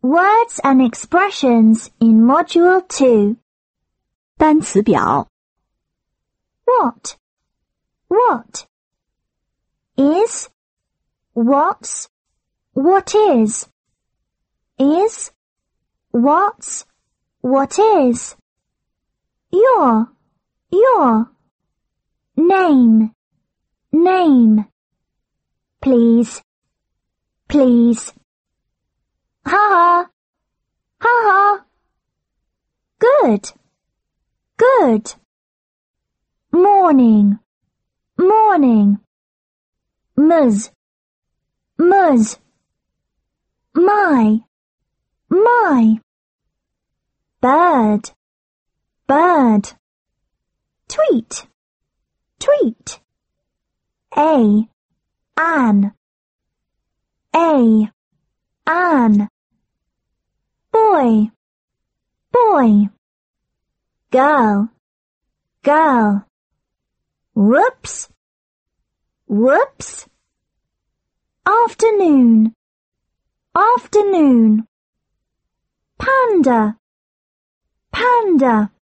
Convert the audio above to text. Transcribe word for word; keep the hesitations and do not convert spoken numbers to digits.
Words and expressions in Module two. 单词表 What? What? Is. What's. What is. Is. What's. What is. Your. Your. Name. Name. Please. Please. Ha ha. Ha ha. Good. Good. Morning. Morning. Ms. Ms. My. My. Bird. Bird. Tweet. Tweet. A. An. A. An. Boy. Boy. Girl. Girl. Whoops. Whoops. Afternoon. Afternoon. Panda. Panda.